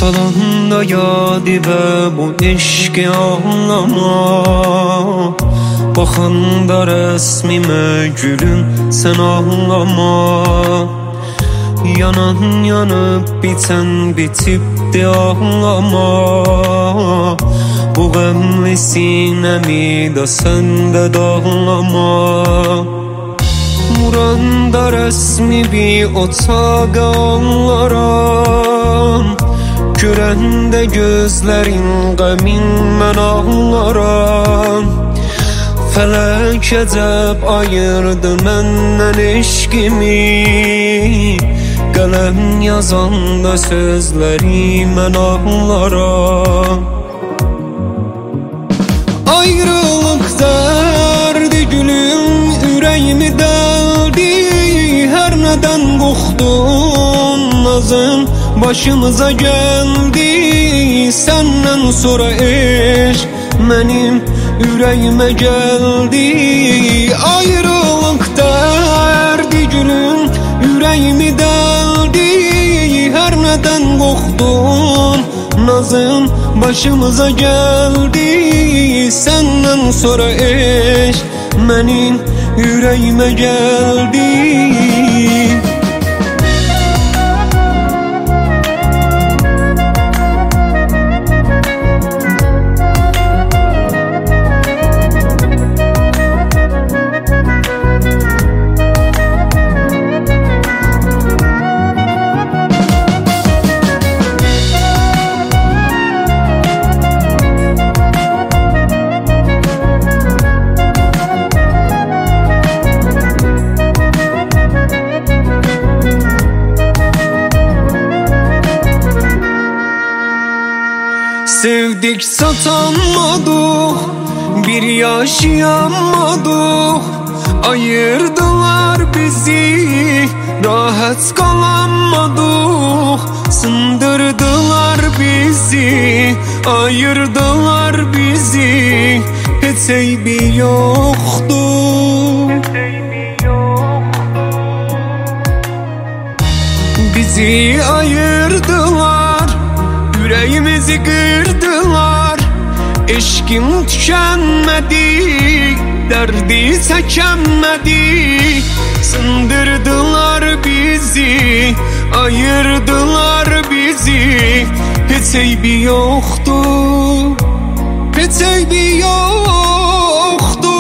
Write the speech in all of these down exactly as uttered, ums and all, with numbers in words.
Salonda yadi ve bu eşki ağlama, baxanda resmime gülüm sen ağlama. Yanan yanıp biten bitip de ağlama. Bu qəmli sinemi de sen de dağlama. Muranda resmi bir otağa ağlaram. Görəndə gözlərin qəmin mən ağlaram. Fələk əcəb ayırdı məndən eşqimi. Qələm yazanda sözləri mən ağlaram. Ayrılıq dərdi gülüm ürəyimi dəldi. Hər nədən qorxdum nazım başımıza geldi. Senden sonra eşq mənim ürəyimə geldi. Ayrılıq dərdi gülüm ürəyimi dəldi. Hər nədən qorxdum nazım başımıza geldi. Senden sonra eşq mənim ürəyimə geldi. Sevdik satanmadık, bir yaşayamadık. Ayırdılar bizi, rahat kalamadık. Sındırdılar bizi, ayırdılar bizi. Hiç eybi yoktu. Bizi ayırdılar, yüreğimizi kırdılar. Eşkim tükenmedi, derdi çekemedi. Sındırdılar bizi, ayırdılar bizi. Hiç eybi yoktu, hiç eybi yoktu.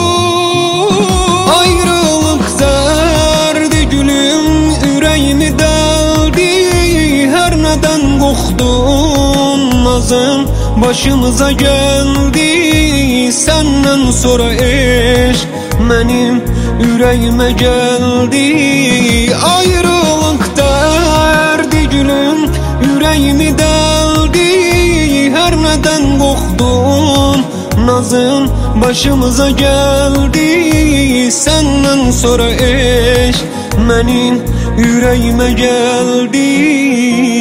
Ayrılık derdi gülüm yüreğimi deldi. Her neden qorxdum nazım başımıza geldi. Senden sonra eşq mənim ürəyimə geldi. Ayrılıq dərdi gülüm ürəyimi deldi. Hər nədən qorxdum nazım başımıza geldi. Senden sonra eşq mənim ürəyimə geldi.